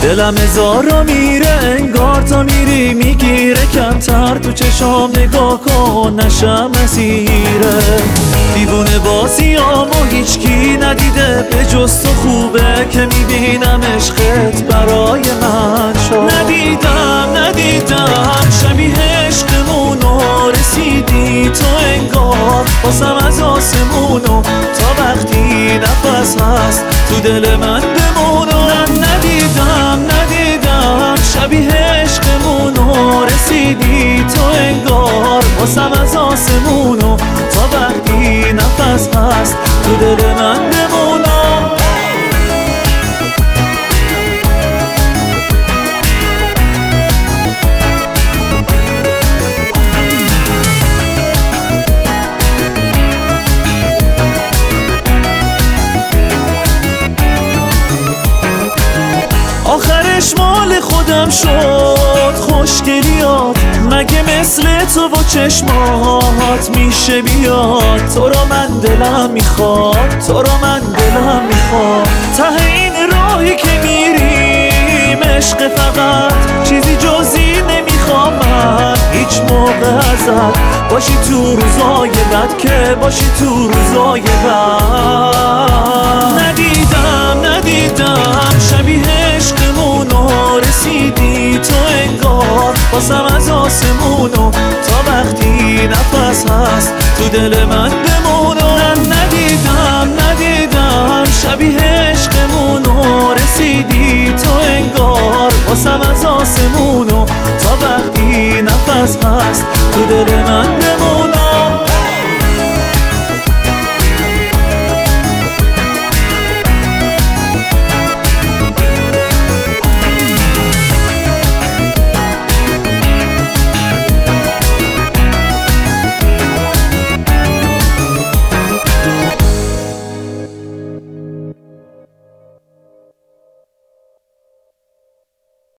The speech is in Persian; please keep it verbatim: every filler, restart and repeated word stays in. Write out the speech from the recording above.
دلم هزارا میره انگار تا میری میگیره کمتر تو چشام نگاه کن نشم اسیره دیوونه بازیامو هیچکی ندیده به جز تو خوبه که میبینم عشقت برای من شد ندیدم ندیدم شبیه عشقمونو رسیدی تو انگار باسم از آسمونو تا وقتی نفس هست تو دل من بمونو ندیدم ندیدم شبیه عشقمونو رسیدی تو انگار باسم از آسمونو تا وقتی نفس هست تو دل من بمونو آخرش مال خودم شد خوشگلیات مگه مثل تو با چشمات میشه بیاد تو رو من دلم میخواد تو رو من دلم میخواد ته این راهی که میریم عشق فقط چیزی جزی نمیخوام من هیچ موقع ازت باشی تو روزای بد که باشی تو روزای بد ندیدم ندیدم شبیه عشقمونو رسیدی تو انگار باسم از آسمونو تا وقتی نفس هست تو دل من بمونو ندیدم ندیدم شبیه عشقمونو رسیدی تو انگار باسم از آسمونو تا وقتی نفس هست تو دل من بمونو